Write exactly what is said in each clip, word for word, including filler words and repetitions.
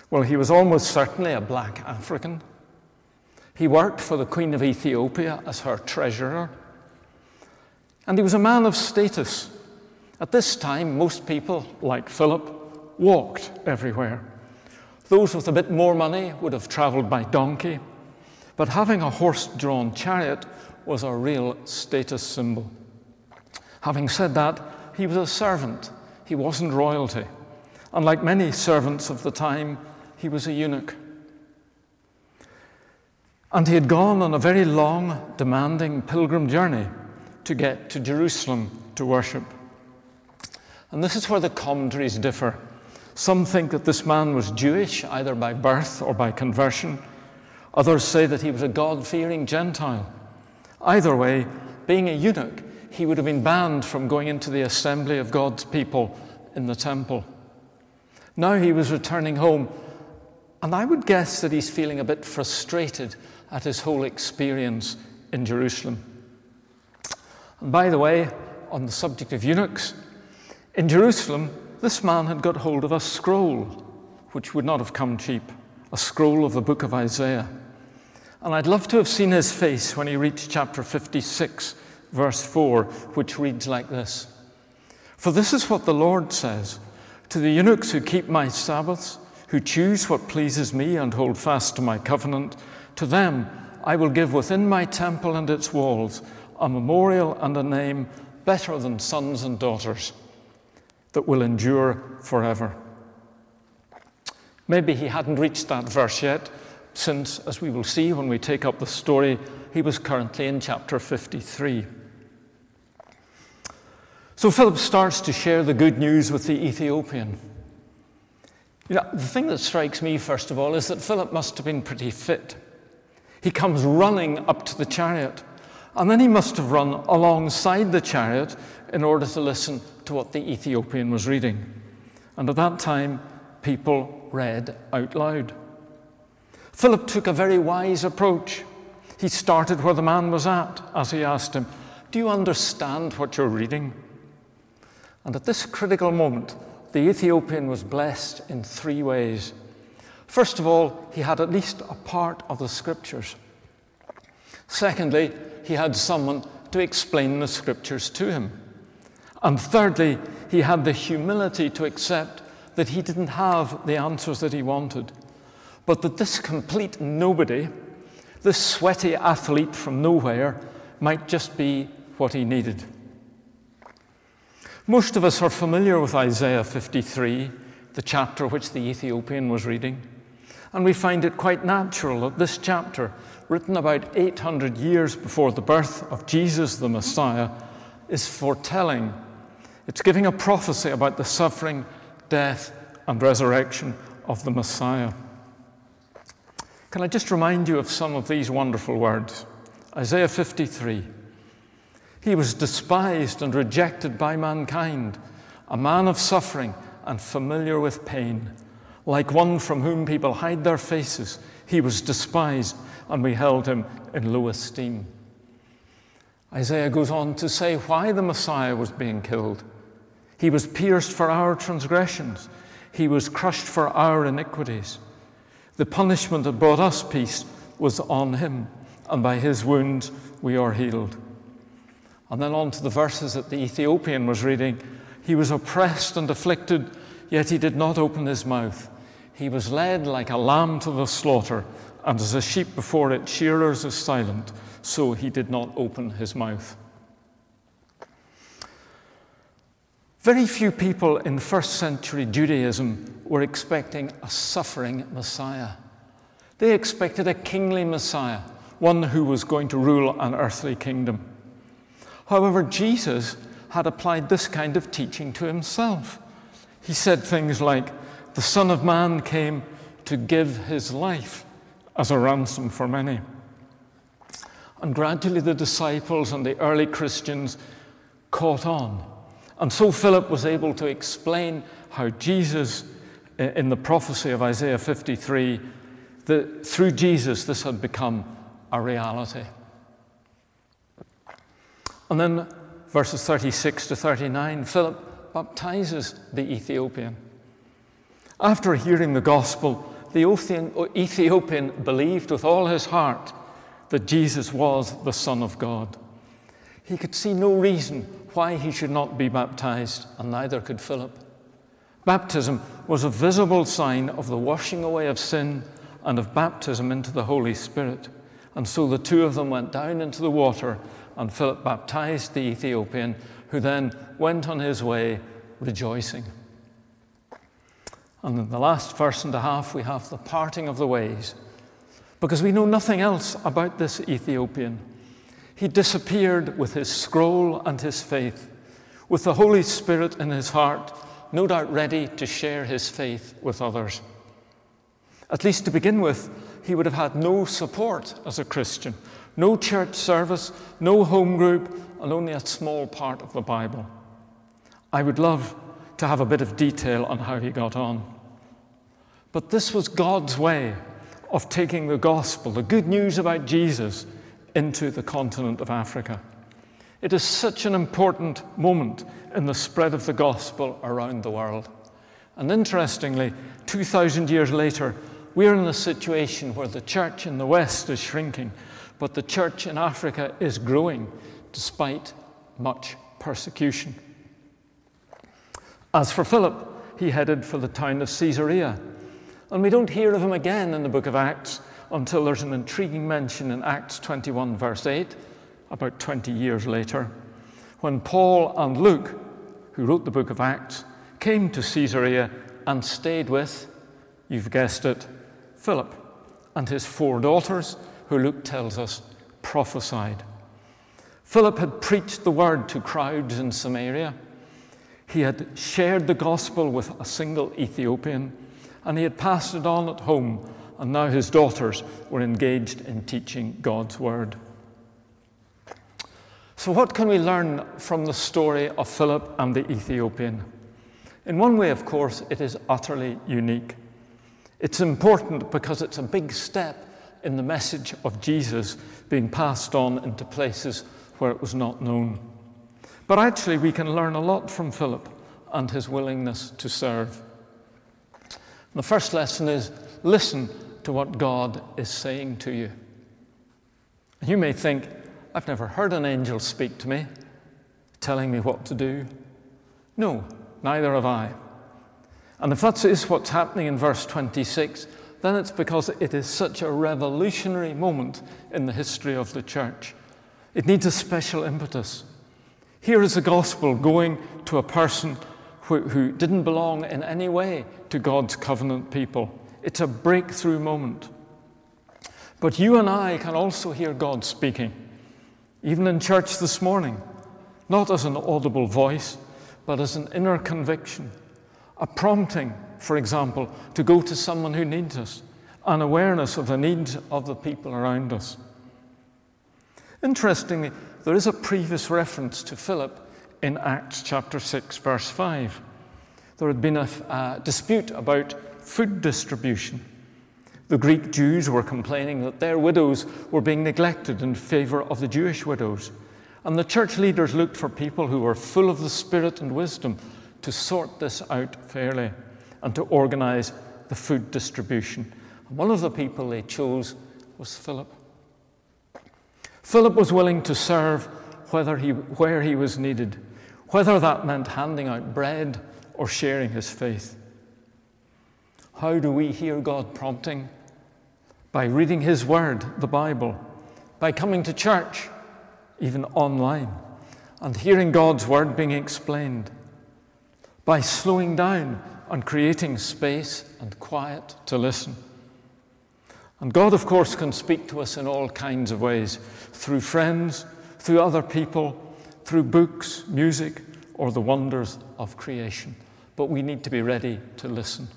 Well, he was almost certainly a black African. He worked for the Queen of Ethiopia as her treasurer. And he was a man of status. At this time, most people, like Philip, walked everywhere. Those with a bit more money would have traveled by donkey, but having a horse-drawn chariot was a real status symbol. Having said that, he was a servant. He wasn't royalty. And like many servants of the time, he was a eunuch. And he had gone on a very long, demanding pilgrim journey to get to Jerusalem to worship. And this is where the commentaries differ. Some think that this man was Jewish, either by birth or by conversion. Others say that he was a God-fearing Gentile. Either way, being a eunuch, he would have been banned from going into the assembly of God's people in the temple. Now he was returning home, and I would guess that he's feeling a bit frustrated at his whole experience in Jerusalem. And by the way, on the subject of eunuchs, in Jerusalem, this man had got hold of a scroll, which would not have come cheap, a scroll of the book of Isaiah. And I'd love to have seen his face when he reached chapter fifty-six, verse four, which reads like this. For this is what the Lord says, to the eunuchs who keep my Sabbaths, who choose what pleases me and hold fast to my covenant, to them I will give within my temple and its walls a memorial and a name better than sons and daughters, that will endure forever. Maybe he hadn't reached that verse yet, since, as we will see when we take up the story, he was currently in chapter fifty-three. So Philip starts to share the good news with the Ethiopian. You know, the thing that strikes me, first of all, is that Philip must have been pretty fit. He comes running up to the chariot, and then he must have run alongside the chariot in order to listen to what the Ethiopian was reading. And at that time, people read out loud. Philip took a very wise approach. He started where the man was at as he asked him, "Do you understand what you're reading?" And at this critical moment, the Ethiopian was blessed in three ways. First of all, he had at least a part of the scriptures. Secondly, he had someone to explain the scriptures to him. And thirdly, he had the humility to accept that he didn't have the answers that he wanted, but that this complete nobody, this sweaty athlete from nowhere, might just be what he needed. Most of us are familiar with Isaiah fifty-three, the chapter which the Ethiopian was reading, and we find it quite natural that this chapter, written about eight hundred years before the birth of Jesus the Messiah, is foretelling. It's giving a prophecy about the suffering, death, and resurrection of the Messiah. Can I just remind you of some of these wonderful words? Isaiah fifty-three. He was despised and rejected by mankind, a man of suffering and familiar with pain. Like one from whom people hide their faces, he was despised, and we held him in low esteem. Isaiah goes on to say why the Messiah was being killed. He was pierced for our transgressions. He was crushed for our iniquities. The punishment that brought us peace was on him, and by his wounds we are healed. And then on to the verses that the Ethiopian was reading. He was oppressed and afflicted, yet he did not open his mouth. He was led like a lamb to the slaughter, and as a sheep before its shearers is silent, so he did not open his mouth. Very few people in first century Judaism were expecting a suffering Messiah. They expected a kingly Messiah, one who was going to rule an earthly kingdom. However, Jesus had applied this kind of teaching to himself. He said things like, "The Son of Man came to give his life as a ransom for many." And gradually the disciples and the early Christians caught on. And so Philip was able to explain how Jesus, in the prophecy of Isaiah fifty-three, that through Jesus this had become a reality. And then verses thirty-six to thirty-nine, Philip baptizes the Ethiopian. After hearing the gospel, the Ethiopian believed with all his heart that Jesus was the Son of God. He could see no reason why he should not be baptized, and neither could Philip. Baptism was a visible sign of the washing away of sin and of baptism into the Holy Spirit. And so the two of them went down into the water, and Philip baptized the Ethiopian, who then went on his way rejoicing. And in the last verse and a half, we have the parting of the ways, because we know nothing else about this Ethiopian. He disappeared with his scroll and his faith, with the Holy Spirit in his heart, no doubt ready to share his faith with others. At least to begin with, he would have had no support as a Christian, no church service, no home group, and only a small part of the Bible. I would love to have a bit of detail on how he got on. But this was God's way of taking the gospel, the good news about Jesus, into the continent of Africa. It is such an important moment in the spread of the gospel around the world. And interestingly, two thousand years later, we are in a situation where the church in the West is shrinking, but the church in Africa is growing despite much persecution. As for Philip, he headed for the town of Caesarea. And we don't hear of him again in the book of Acts until there's an intriguing mention in Acts twenty-one, verse eight, about twenty years later, when Paul and Luke, who wrote the book of Acts, came to Caesarea and stayed with, you've guessed it, Philip and his four daughters, who Luke tells us prophesied. Philip had preached the word to crowds in Samaria. He had shared the gospel with a single Ethiopian, and he had passed it on at home, and now his daughters were engaged in teaching God's word. So what can we learn from the story of Philip and the Ethiopian? In one way, of course, it is utterly unique. It's important because it's a big step in the message of Jesus being passed on into places where it was not known. But actually, we can learn a lot from Philip and his willingness to serve. The first lesson is, listen to what God is saying to you. You may think, I've never heard an angel speak to me, telling me what to do. No, neither have I. And if that is what's happening in verse twenty-six, then it's because it is such a revolutionary moment in the history of the church. It needs a special impetus. Here is the gospel going to a person who, who didn't belong in any way to God's covenant people. It's a breakthrough moment. But you and I can also hear God speaking, even in church this morning, not as an audible voice, but as an inner conviction, a prompting, for example, to go to someone who needs us, an awareness of the needs of the people around us. Interestingly, there is a previous reference to Philip in Acts chapter six, verse five. There had been a uh, dispute about food distribution. The Greek Jews were complaining that their widows were being neglected in favor of the Jewish widows. And the church leaders looked for people who were full of the Spirit and wisdom to sort this out fairly and to organize the food distribution. And one of the people they chose was Philip. Philip was willing to serve whether he, where he was needed, whether that meant handing out bread or sharing his faith. How do we hear God prompting? By reading his word, the Bible, by coming to church, even online, and hearing God's word being explained, by slowing down and creating space and quiet to listen. And God, of course, can speak to us in all kinds of ways, through friends, through other people, through books, music, or the wonders of creation. But we need to be ready to listen.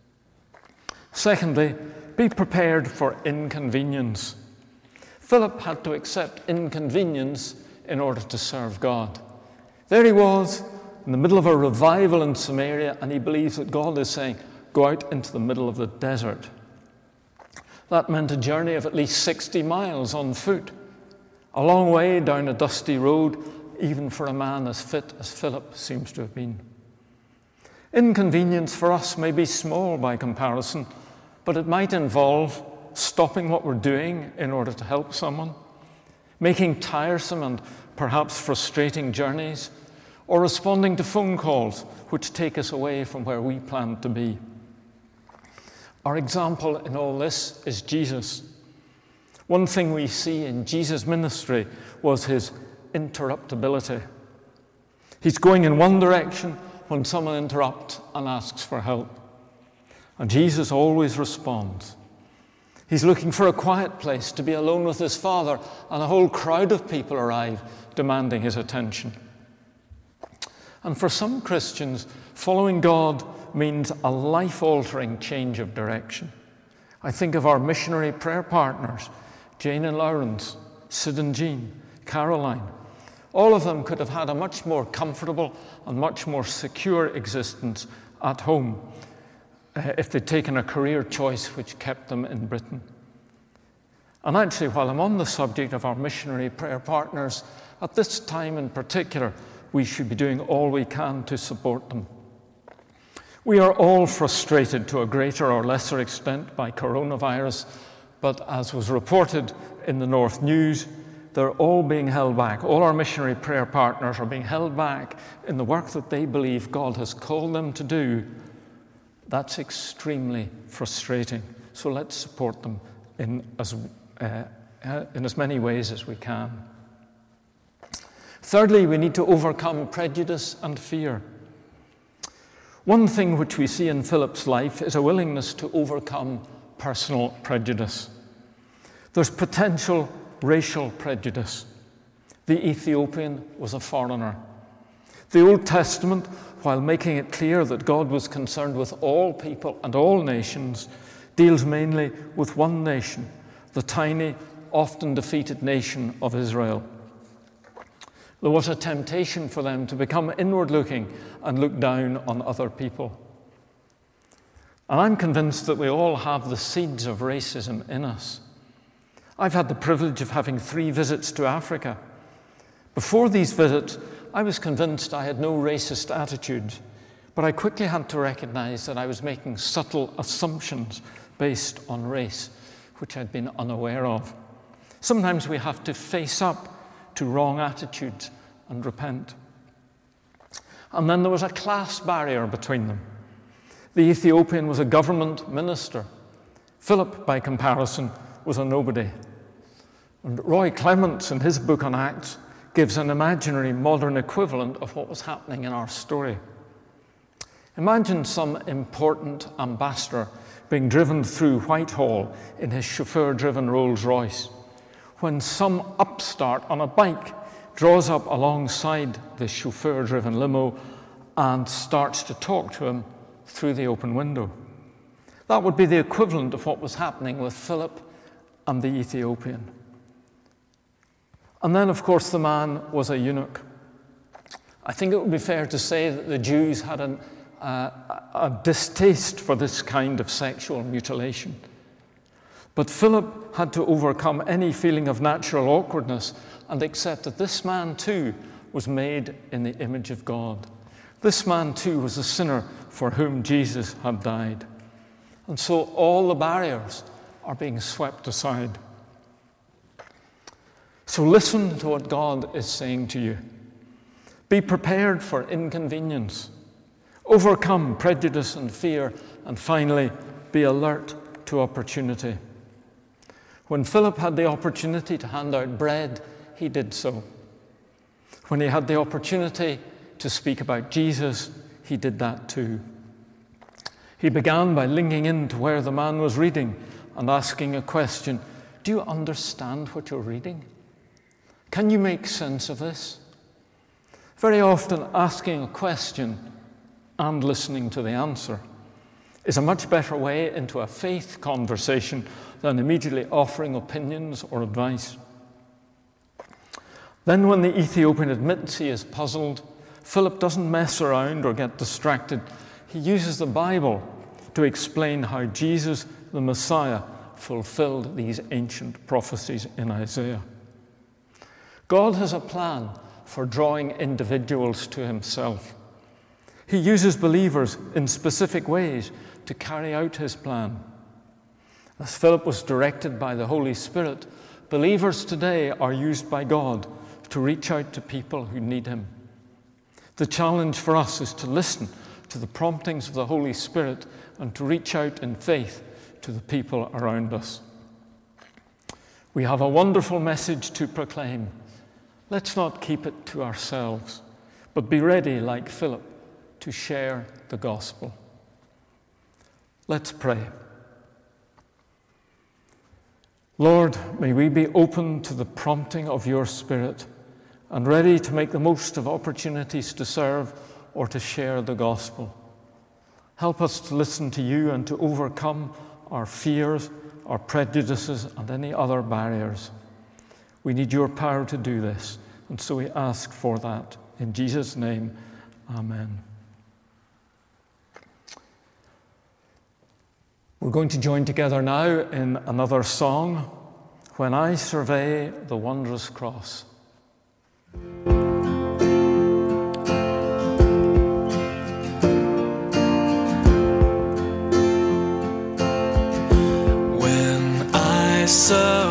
Secondly, be prepared for inconvenience. Philip had to accept inconvenience in order to serve God. There he was, in the middle of a revival in Samaria, and he believes that God is saying, go out into the middle of the desert. That meant a journey of at least sixty miles on foot, a long way down a dusty road, even for a man as fit as Philip seems to have been. Inconvenience for us may be small by comparison, but it might involve stopping what we're doing in order to help someone, making tiresome and perhaps frustrating journeys, or responding to phone calls which take us away from where we plan to be. Our example in all this is Jesus. One thing we see in Jesus' ministry was his interruptibility. He's going in one direction when someone interrupts and asks for help. And Jesus always responds. He's looking for a quiet place to be alone with his Father, and a whole crowd of people arrive demanding his attention. And for some Christians, following God means a life-altering change of direction. I think of our missionary prayer partners, Jane and Lawrence, Sid and Jean, Caroline. All of them could have had a much more comfortable and much more secure existence at home uh, if they'd taken a career choice which kept them in Britain. And actually, while I'm on the subject of our missionary prayer partners, at this time in particular, we should be doing all we can to support them. We are all frustrated to a greater or lesser extent by coronavirus, but as was reported in the North News, they're all being held back. All our missionary prayer partners are being held back in the work that they believe God has called them to do. That's extremely frustrating. So let's support them in as, uh, in as many ways as we can. Thirdly, we need to overcome prejudice and fear. One thing which we see in Philip's life is a willingness to overcome personal prejudice. There's potential racial prejudice. The Ethiopian was a foreigner. The Old Testament, while making it clear that God was concerned with all people and all nations, deals mainly with one nation, the tiny, often defeated nation of Israel. There was a temptation for them to become inward-looking and look down on other people. And I'm convinced that we all have the seeds of racism in us. I've had the privilege of having three visits to Africa. Before these visits, I was convinced I had no racist attitudes, but I quickly had to recognize that I was making subtle assumptions based on race, which I'd been unaware of. Sometimes we have to face up to wrong attitudes and repent. And then there was a class barrier between them. The Ethiopian was a government minister. Philip, by comparison, was a nobody. And Roy Clements, in his book on Acts, gives an imaginary modern equivalent of what was happening in our story. Imagine some important ambassador being driven through Whitehall in his chauffeur-driven Rolls-Royce, when some upstart on a bike draws up alongside the chauffeur-driven limo and starts to talk to him through the open window. That would be the equivalent of what was happening with Philip and the Ethiopian. And then, of course, the man was a eunuch. I think it would be fair to say that the Jews had an, uh, a distaste for this kind of sexual mutilation. But Philip had to overcome any feeling of natural awkwardness and accept that this man too was made in the image of God. This man too was a sinner for whom Jesus had died. And so all the barriers are being swept aside. So listen to what God is saying to you. Be prepared for inconvenience. Overcome prejudice and fear. And finally, be alert to opportunity. When Philip had the opportunity to hand out bread, he did so. When he had the opportunity to speak about Jesus, he did that too. He began by linking in to where the man was reading and asking a question. Do you understand what you're reading? Can you make sense of this? Very often asking a question and listening to the answer is a much better way into a faith conversation than immediately offering opinions or advice. Then when the Ethiopian admits he is puzzled, Philip doesn't mess around or get distracted. He uses the Bible to explain how Jesus, the Messiah, fulfilled these ancient prophecies in Isaiah. God has a plan for drawing individuals to himself. He uses believers in specific ways to carry out his plan. As Philip was directed by the Holy Spirit, believers today are used by God to reach out to people who need him. The challenge for us is to listen to the promptings of the Holy Spirit and to reach out in faith to the people around us. We have a wonderful message to proclaim. Let's not keep it to ourselves, but be ready, like Philip, to share the gospel. Let's pray. Lord, may we be open to the prompting of your Spirit and ready to make the most of opportunities to serve or to share the gospel. Help us to listen to you and to overcome our fears, our prejudices, and any other barriers. We need your power to do this, and so we ask for that. In Jesus' name, amen. We're going to join together now in another song, When I Survey the Wondrous Cross. When I survey